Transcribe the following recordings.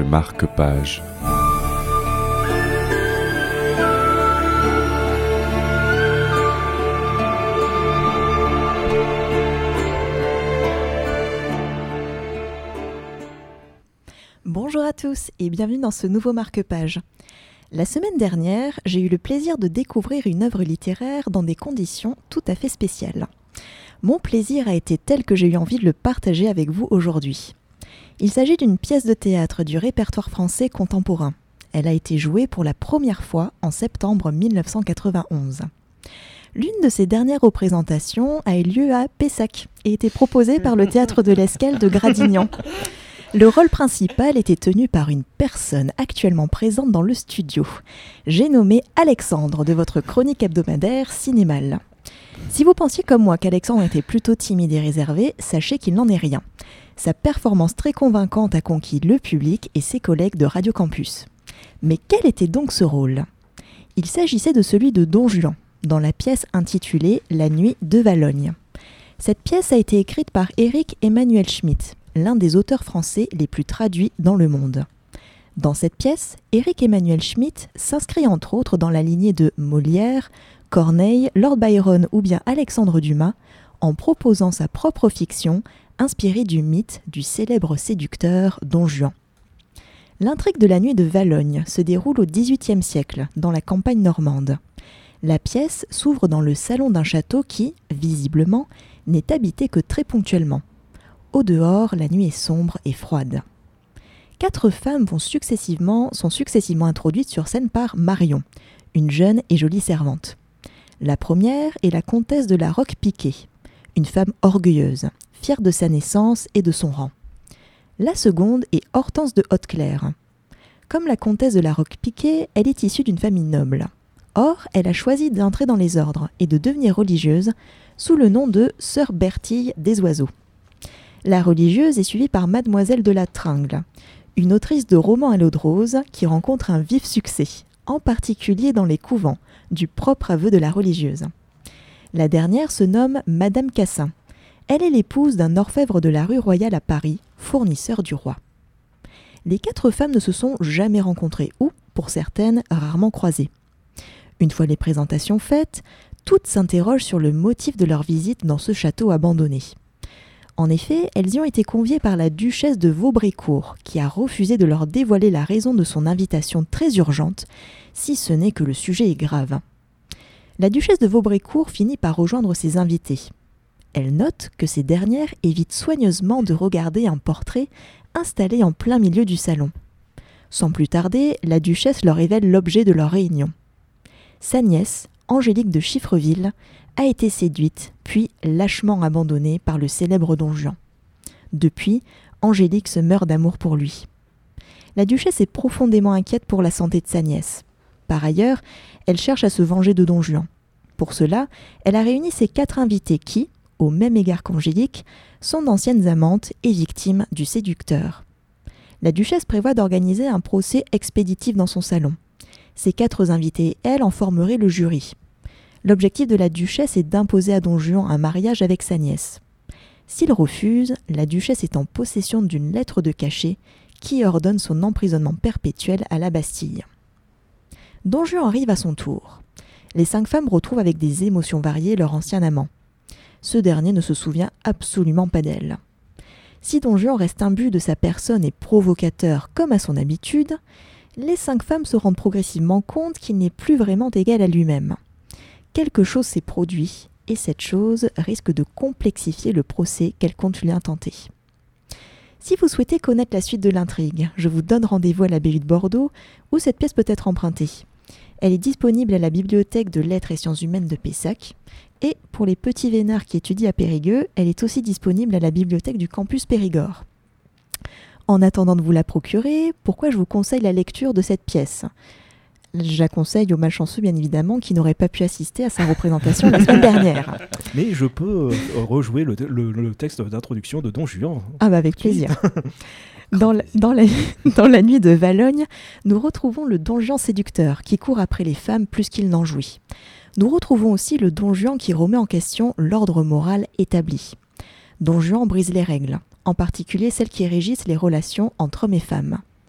marque-page. Bonjour à tous et bienvenue dans ce nouveau marque-page. La semaine dernière, j'ai eu le plaisir de découvrir une œuvre littéraire dans des conditions tout à fait spéciales. Mon plaisir a été tel que j'ai eu envie de le partager avec vous aujourd'hui. Il s'agit d'une pièce de théâtre du répertoire français contemporain. Elle a été jouée pour la première fois en septembre 1991. L'une de ses dernières représentations a eu lieu à Pessac et été proposée par le théâtre de l'Escale de Gradignan. Le rôle principal était tenu par une personne actuellement présente dans le studio. J'ai nommé Alexandre de votre chronique hebdomadaire Cinémal. Si vous pensiez comme moi qu'Alexandre était plutôt timide et réservé, sachez qu'il n'en est rien. Sa performance très convaincante a conquis le public et ses collègues de Radio Campus. Mais quel était donc ce rôle ? Il s'agissait de celui de Don Juan, dans la pièce intitulée « La nuit de Valogne ». Cette pièce a été écrite par Éric Emmanuel Schmitt, l'un des auteurs français les plus traduits dans le monde. Dans cette pièce, Éric Emmanuel Schmitt s'inscrit entre autres dans la lignée de Molière, Corneille, Lord Byron ou bien Alexandre Dumas, en proposant sa propre fiction inspirée du mythe du célèbre séducteur Don Juan. L'intrigue de la nuit de Valogne se déroule au XVIIIe siècle, dans la campagne normande. La pièce s'ouvre dans le salon d'un château qui, visiblement, n'est habité que très ponctuellement. Au dehors, la nuit est sombre et froide. 4 femmes sont successivement introduites sur scène par Marion, une jeune et jolie servante. La première est la comtesse de la Roque-Piquet, une femme orgueilleuse, fière de sa naissance et de son rang. La seconde est Hortense de Hauteclère. Comme la comtesse de la Roque-Piquet, elle est issue d'une famille noble. Or, elle a choisi d'entrer dans les ordres et de devenir religieuse sous le nom de Sœur Bertille des Oiseaux. La religieuse est suivie par Mademoiselle de la Tringle, une autrice de romans à l'eau de rose qui rencontre un vif succès, en particulier dans les couvents, du propre aveu de la religieuse. La dernière se nomme Madame Cassin. Elle est l'épouse d'un orfèvre de la rue Royale à Paris, fournisseur du roi. Les 4 femmes ne se sont jamais rencontrées ou, pour certaines, rarement croisées. Une fois les présentations faites, toutes s'interrogent sur le motif de leur visite dans ce château abandonné. En effet, elles y ont été conviées par la duchesse de Vaubrécourt, qui a refusé de leur dévoiler la raison de son invitation très urgente, si ce n'est que le sujet est grave. La duchesse de Vaubrécourt finit par rejoindre ses invitées. Elle note que ces dernières évitent soigneusement de regarder un portrait installé en plein milieu du salon. Sans plus tarder, la duchesse leur révèle l'objet de leur réunion. Sa nièce, Angélique de Chiffreville, a été séduite, puis lâchement abandonnée par le célèbre Don Juan. Depuis, Angélique se meurt d'amour pour lui. La duchesse est profondément inquiète pour la santé de sa nièce. Par ailleurs, elle cherche à se venger de Don Juan. Pour cela, elle a réuni ses 4 invités qui, au même égard qu'Angélique, sont d'anciennes amantes et victimes du séducteur. La duchesse prévoit d'organiser un procès expéditif dans son salon. Ces 4 invités, elle, en formeraient le jury. L'objectif de la duchesse est d'imposer à Don Juan un mariage avec sa nièce. S'il refuse, la duchesse est en possession d'une lettre de cachet qui ordonne son emprisonnement perpétuel à la Bastille. Don Juan arrive à son tour. Les 5 femmes retrouvent avec des émotions variées leur ancien amant. Ce dernier ne se souvient absolument pas d'elle. Si Don Juan reste imbu de sa personne et provocateur comme à son habitude, les 5 femmes se rendent progressivement compte qu'il n'est plus vraiment égal à lui-même. Quelque chose s'est produit et cette chose risque de complexifier le procès qu'elle compte lui intenter. Si vous souhaitez connaître la suite de l'intrigue, je vous donne rendez-vous à l'abbaye de Bordeaux où cette pièce peut être empruntée. Elle est disponible à la bibliothèque de lettres et sciences humaines de Pessac et pour les petits vénards qui étudient à Périgueux, elle est aussi disponible à la bibliothèque du campus Périgord. En attendant de vous la procurer, pourquoi je vous conseille la lecture de cette pièce ? Je la conseille aux malchanceux, bien évidemment, qui n'auraient pas pu assister à sa représentation la semaine dernière. Mais je peux rejouer le texte d'introduction de Don Juan. Ah bah avec plaisir. Dans la nuit de Valogne, nous retrouvons le Don Juan séducteur qui court après les femmes plus qu'il n'en jouit. Nous retrouvons aussi le Don Juan qui remet en question l'ordre moral établi. Don Juan brise les règles, en particulier celles qui régissent les relations entre hommes et femmes.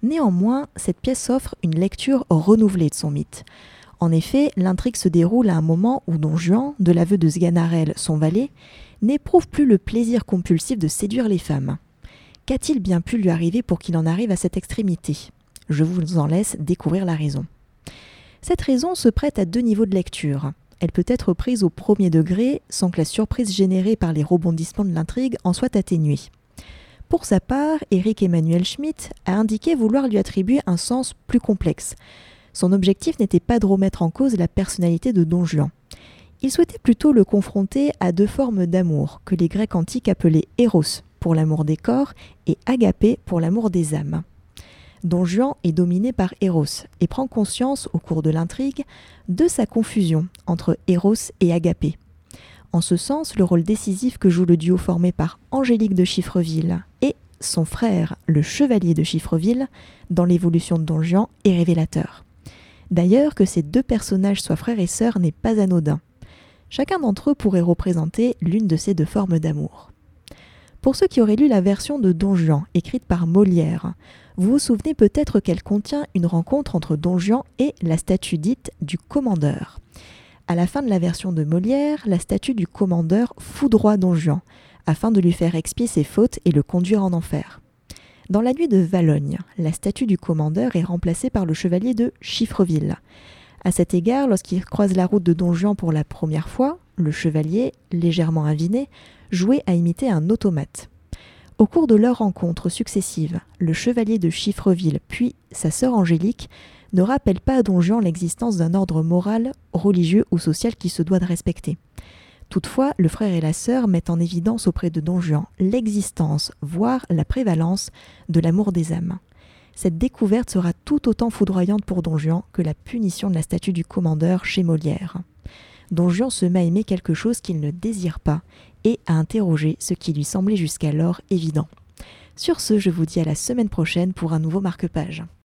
Néanmoins, cette pièce offre une lecture renouvelée de son mythe. En effet, l'intrigue se déroule à un moment où Don Juan, de l'aveu de Sganarelle, son valet, n'éprouve plus le plaisir compulsif de séduire les femmes. Qu'a-t-il bien pu lui arriver pour qu'il en arrive à cette extrémité ? Je vous en laisse découvrir la raison. Cette raison se prête à deux niveaux de lecture. Elle peut être prise au premier degré sans que la surprise générée par les rebondissements de l'intrigue en soit atténuée. Pour sa part, Éric Emmanuel Schmitt a indiqué vouloir lui attribuer un sens plus complexe. Son objectif n'était pas de remettre en cause la personnalité de Don Juan. Il souhaitait plutôt le confronter à deux formes d'amour que les Grecs antiques appelaient Eros pour l'amour des corps et Agapé pour l'amour des âmes. Don Juan est dominé par Eros et prend conscience, au cours de l'intrigue, de sa confusion entre Eros et Agapé. En ce sens, le rôle décisif que joue le duo formé par Angélique de Chiffreville et son frère, le chevalier de Chiffreville, dans l'évolution de Don Juan est révélateur. D'ailleurs, que ces deux personnages soient frères et sœurs n'est pas anodin. Chacun d'entre eux pourrait représenter l'une de ces deux formes d'amour. Pour ceux qui auraient lu la version de Don Juan, écrite par Molière, vous vous souvenez peut-être qu'elle contient une rencontre entre Don Juan et la statue dite du commandeur. À la fin de la version de Molière, la statue du commandeur foudroie Don Juan, afin de lui faire expier ses fautes et le conduire en enfer. Dans la nuit de Valogne, la statue du commandeur est remplacée par le chevalier de Chiffreville. À cet égard, lorsqu'il croise la route de Don Juan pour la première fois, le chevalier, légèrement aviné, jouait à imiter un automate. Au cours de leurs rencontres successives, le chevalier de Chiffreville puis sa sœur Angélique ne rappellent pas à Don Juan l'existence d'un ordre moral, religieux ou social qui se doit de respecter. Toutefois, le frère et la sœur mettent en évidence auprès de Don Juan l'existence, voire la prévalence de l'amour des âmes. Cette découverte sera tout autant foudroyante pour Don Juan que la punition de la statue du commandeur chez Molière. Don Juan se met à aimer quelque chose qu'il ne désire pas et à interroger ce qui lui semblait jusqu'alors évident. Sur ce, je vous dis à la semaine prochaine pour un nouveau marque-page.